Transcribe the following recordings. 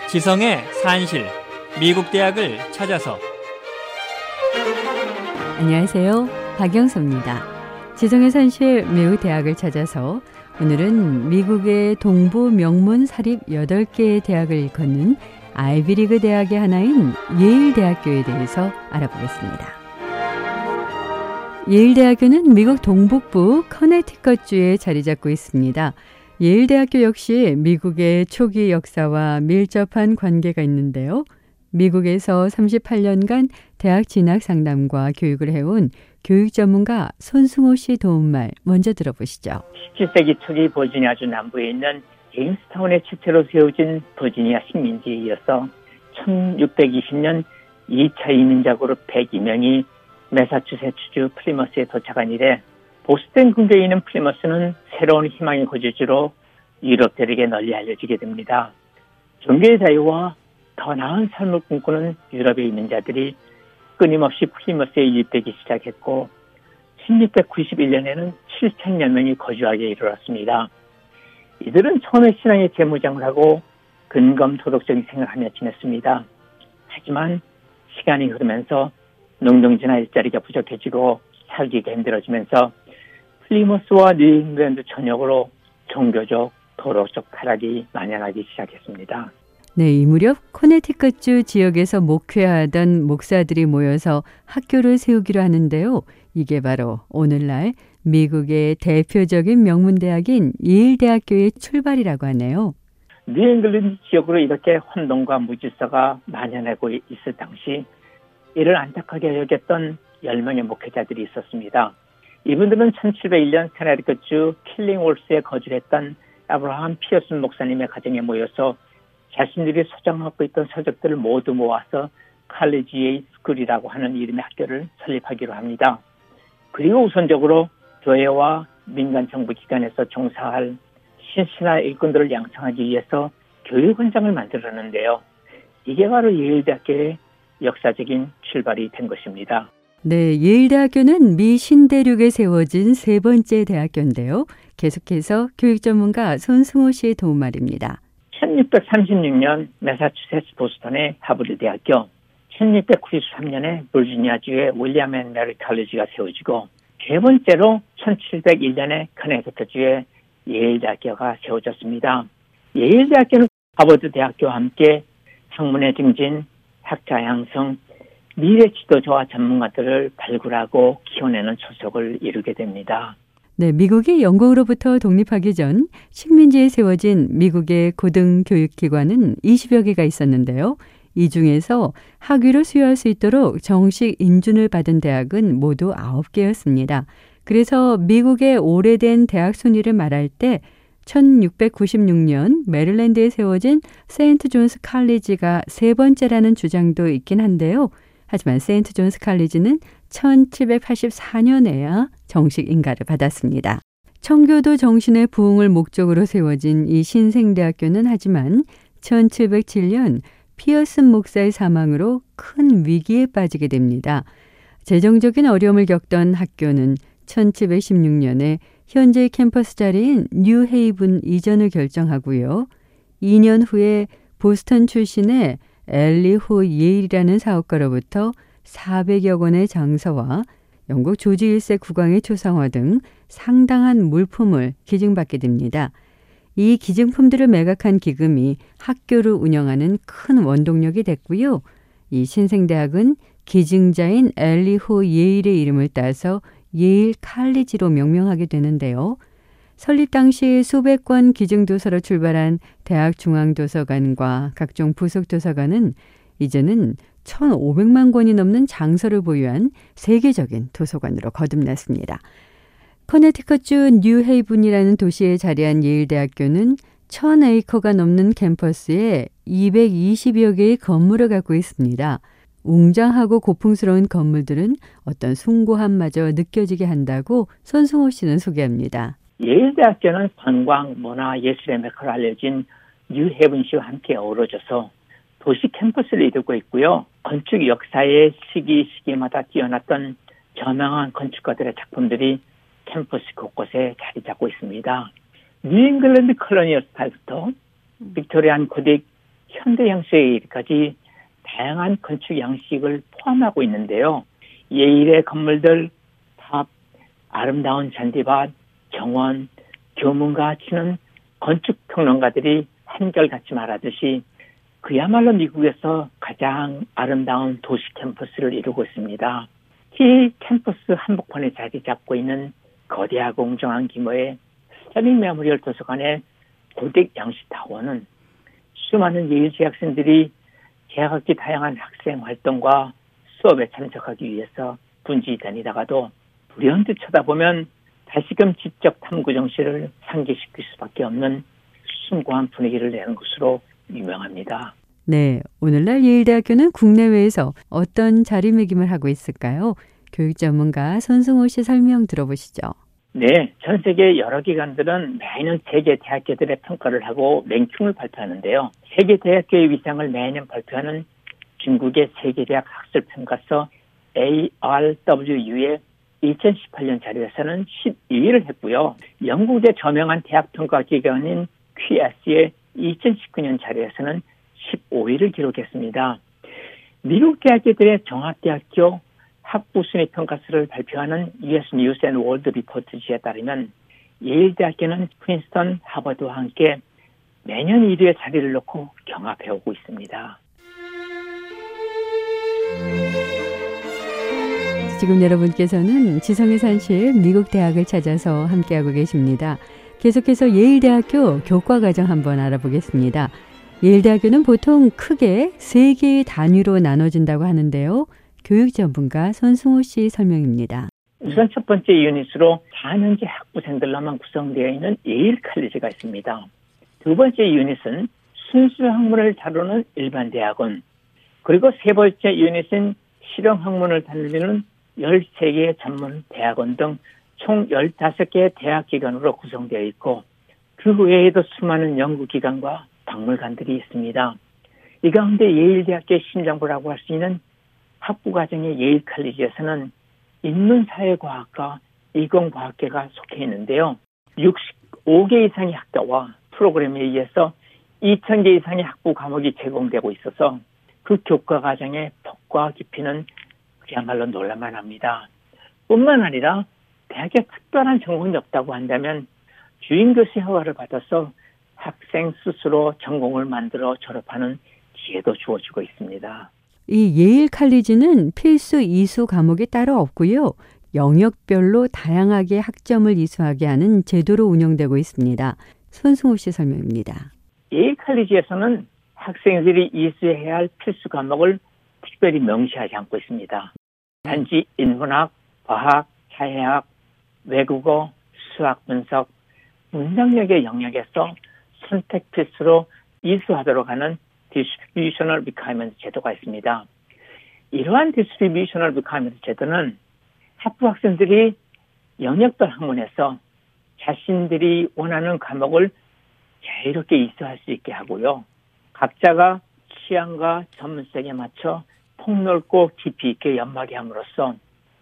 지성의 산실, 미국 대학을 찾아서. 안녕하세요. 박영서입니다. 지성의 산실, 미국 대학을 찾아서 오늘은 미국의 동부 명문 사립 8개의 대학을 일컫는 아이비리그 대학의 하나인 예일대학교에 대해서 알아보겠습니다. 예일대학교는 미국 동북부 커네티컷주에 자리 잡고 있습니다. 예일대학교 역시 미국의 초기 역사와 밀접한 관계가 있는데요. 미국에서 38년간 대학 진학 상담과 교육을 해온 교육 전문가 손승호 씨 도움말 먼저 들어보시죠. 17세기 초기 버지니아주 남부에 있는 제임스타운의 주체로 세워진 버지니아 식민지에 이어서 1620년 2차 이민작으로 102명이 매사추세츠주 플리머스에 도착한 이래 보수된 근교에 있는 플리머스는 새로운 희망의 거주지로 유럽들에게 널리 알려지게 됩니다. 종교의 자유와 더 나은 삶을 꿈꾸는 유럽에 있는 자들이 끊임없이 플리머스에 유입되기 시작했고 1691년에는 7,000여 명이 거주하게 이르렀습니다. 이들은 처음에 신앙의 재무장을 하고 근검토독적인 생활을 하며 지냈습니다. 하지만 시간이 흐르면서 농경지나 일자리가 부족해지고 살기가 힘들어지면서 플리머스와 뉴잉글랜드 전역으로 종교적, 도덕적 타락이 만연하기 시작했습니다. 네, 이 무렵 코네티컷주 지역에서 목회하던 목사들이 모여서 학교를 세우기로 하는데요. 이게 바로 오늘날 미국의 대표적인 명문대학인 예일대학교의 출발이라고 하네요. 뉴잉글랜드 지역으로 이렇게 혼돈과 무질서가 만연하고 있을 당시 이를 안타깝게 여겼던 10명의 목회자들이 있었습니다. 이분들은 1701년 커네티컷주 킬링월스에 거주했던 아브라함 피어슨 목사님의 가정에 모여서 자신들이 소장하고 있던 서적들을 모두 모아서 칼리지에이 스쿨이라고 하는 이름의 학교를 설립하기로 합니다. 그리고 우선적으로 교회와 민간 정부 기관에서 종사할 신신한 일꾼들을 양성하기 위해서 교육원장을 만들었는데요. 이게 바로 예일대학교의 역사적인 출발이 된 것입니다. 네, 예일대학교는 미 신대륙에 세워진 세 번째 대학교인데요. 계속해서 교육 전문가 손승호 씨의 도움말입니다. 1636년 매사추세츠 보스턴의 하버드 대학교, 1693년에 버지니아주의 윌리엄 앤 메리 칼리지가 세워지고 세 번째로 1701년에 커네티컷주의 예일대학교가 세워졌습니다. 예일대학교는 하버드 대학교와 함께 학문의 증진, 학자 양성, 미래 지도자와 전문가들을 발굴하고 키워내는 초석을 이루게 됩니다. 네, 미국이 영국으로부터 독립하기 전 식민지에 세워진 미국의 고등교육기관은 20여 개가 있었는데요. 이 중에서 학위를 수여할 수 있도록 정식 인준을 받은 대학은 모두 9개였습니다. 그래서 미국의 오래된 대학 순위를 말할 때 1696년 메릴랜드에 세워진 세인트 존스 칼리지가 세 번째라는 주장도 있긴 한데요. 하지만 세인트 존스 칼리지는 1784년에야 정식 인가를 받았습니다. 청교도 정신의 부흥을 목적으로 세워진 이 신생대학교는 하지만 1707년 피어슨 목사의 사망으로 큰 위기에 빠지게 됩니다. 재정적인 어려움을 겪던 학교는 1716년에 현재 캠퍼스 자리인 뉴헤이븐 이전을 결정하고요. 2년 후에 보스턴 출신의 엘리호 예일이라는 사업가로부터 400여 권의 장서와 영국 조지 1세 국왕의 초상화 등 상당한 물품을 기증받게 됩니다. 이 기증품들을 매각한 기금이 학교를 운영하는 큰 원동력이 됐고요. 이 신생대학은 기증자인 엘리호 예일의 이름을 따서 예일 칼리지로 명명하게 되는데요. 설립 당시 수백 권 기증도서로 출발한 대학 중앙도서관과 각종 부속도서관은 이제는 1,500만 권이 넘는 장서를 보유한 세계적인 도서관으로 거듭났습니다. 커네티컷주 뉴헤이븐이라는 도시에 자리한 예일대학교는 1,000에이커가 넘는 캠퍼스에 220여 개의 건물을 갖고 있습니다. 웅장하고 고풍스러운 건물들은 어떤 숭고함마저 느껴지게 한다고 손승호 씨는 소개합니다. 예일대학교는 관광, 문화, 예술의 메카로 알려진 뉴헤븐시와 함께 어우러져서 도시 캠퍼스를 이루고 있고요. 건축 역사의 시기마다 뛰어났던 저명한 건축가들의 작품들이 캠퍼스 곳곳에 자리 잡고 있습니다. 뉴잉글랜드 컬로니얼 스타일부터 빅토리안 고딕, 현대 양식에 이르기까지 다양한 건축 양식을 포함하고 있는데요. 예일의 건물들, 탑, 아름다운 잔디밭, 정원, 교문과 치는 건축 평론가들이 한결같이 말하듯이 그야말로 미국에서 가장 아름다운 도시 캠퍼스를 이루고 있습니다. 이 캠퍼스 한복판에 자리 잡고 있는 거대하고 웅장한 규모의 스터링 메모리얼 도서관의 고딕 양식타워는 수많은 예일 재학생들이 개학기 다양한 학생 활동과 수업에 참석하기 위해서 분주히 다니다가도 불현듯 쳐다보면 다시금 지적 탐구 정신을 상기시킬 수밖에 없는 숭고한 분위기를 내는 것으로 유명합니다. 네, 오늘날 예일대학교는 국내외에서 어떤 자리매김을 하고 있을까요? 교육 전문가 손승호 씨 설명 들어보시죠. 네, 전 세계 여러 기관들은 매년 세계 대학교들의 평가를 하고 랭킹을 발표하는데요. 세계 대학교의 위상을 매년 발표하는 중국의 세계대학 학술평가서 ARWU의 2018년 자료에서는 12위를 했고요. 영국의 저명한 대학평가 기관인 QS의 2019년 자료에서는 15위를 기록했습니다. 미국 대학교들의 종합대학교 학부 순위 평가서를 발표하는 US News and World Report지에 따르면 예일 대학교는 프린스턴, 하버드와 함께 매년 1위의 자리를 놓고 경합해오고 있습니다. 지금 여러분께서는 지성의 산실 미국 대학을 찾아서 함께하고 계십니다. 계속해서 예일대학교 교과과정 한번 알아보겠습니다. 예일대학교는 보통 크게 3개의 단위로 나눠진다고 하는데요. 교육 전문가 손승호 씨 설명입니다. 우선 첫 번째 유닛으로 4년제 학부생들로만 구성되어 있는 예일 칼리지가 있습니다. 두 번째 유닛은 순수 학문을 다루는 일반 대학원, 그리고 세 번째 유닛은 실용 학문을 다루는 13개의 전문 대학원 등 총 15개의 대학기관으로 구성되어 있고 그 외에도 수많은 연구기관과 박물관들이 있습니다. 이 가운데 예일대학교의 심장부라고 할 수 있는 학부과정의 예일 칼리지에서는 인문사회과학과 이공과학계가 속해 있는데요. 65개 이상의 학과와 프로그램에 의해서 2,000개 이상의 학부 과목이 제공되고 있어서 그 교과과정의 폭과 깊이는 그야말로 놀랄만 합니다. 뿐만 아니라 대학에 특별한 전공이 없다고 한다면 주임교수 허가를 받아서 학생 스스로 전공을 만들어 졸업하는 기회도 주어지고 있습니다. 이 예일 칼리지는 필수 이수 과목이 따로 없고요. 영역별로 다양하게 학점을 이수하게 하는 제도로 운영되고 있습니다. 손승호 씨 설명입니다. 예일 칼리지에서는 학생들이 이수해야 할 필수 과목을 특별히 명시하지 않고 있습니다. 단지 인문학, 과학, 사회학, 외국어, 수학 분석, 문장력의 영역에서 선택 필수로 이수하도록 하는 Distributional Requirement 제도가 있습니다. 이러한 Distributional Requirement 제도는 학부 학생들이 영역별 학문에서 자신들이 원하는 과목을 자유롭게 이수할 수 있게 하고요. 각자가 취향과 전문성에 맞춰 폭넓고 깊이 있게 연마게 함으로써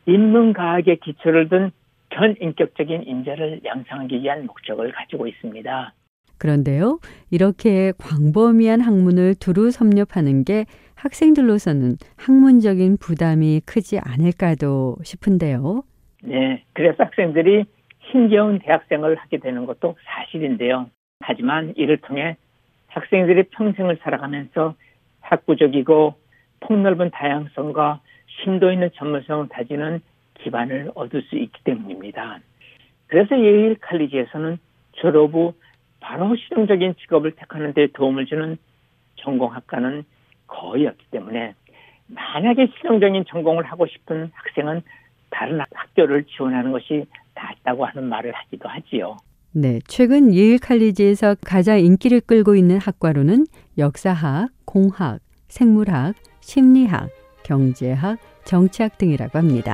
인문과학의 기초를 둔 전인격적인 인재를 양성하기 위한 목적을 가지고 있습니다. 그런데요, 이렇게 광범위한 학문을 두루 섭렵하는 게 학생들로서는 학문적인 부담이 크지 않을까도 싶은데요. 네, 그래서 학생들이 힘겨운 대학생을 하게 되는 것도 사실인데요. 하지만 이를 통해 학생들이 평생을 살아가면서 학구적이고 폭넓은 다양성과 심도 있는 전문성을 다지는 기반을 얻을 수 있기 때문입니다. 그래서 예일 칼리지에서는 졸업 후 바로 실용적인 직업을 택하는 데 도움을 주는 전공학과는 거의 없기 때문에 만약에 실용적인 전공을 하고 싶은 학생은 다른 학교를 지원하는 것이 낫다고 하는 말을 하기도 하지요. 네, 최근 예일 칼리지에서 가장 인기를 끌고 있는 학과로는 역사학, 공학, 생물학, 심리학, 경제학, 정치학 등이라고 합니다.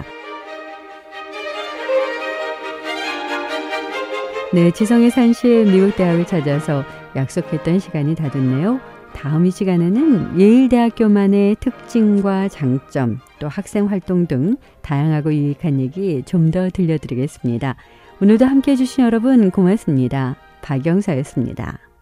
네, 지성의 산실 미국 대학을 찾아서 약속했던 시간이 다 됐네요. 다음 이 시간에는 예일대학교만의 특징과 장점, 또 학생 활동 등 다양하고 유익한 얘기 좀 더 들려드리겠습니다. 오늘도 함께해 주신 여러분 고맙습니다. 박영서였습니다.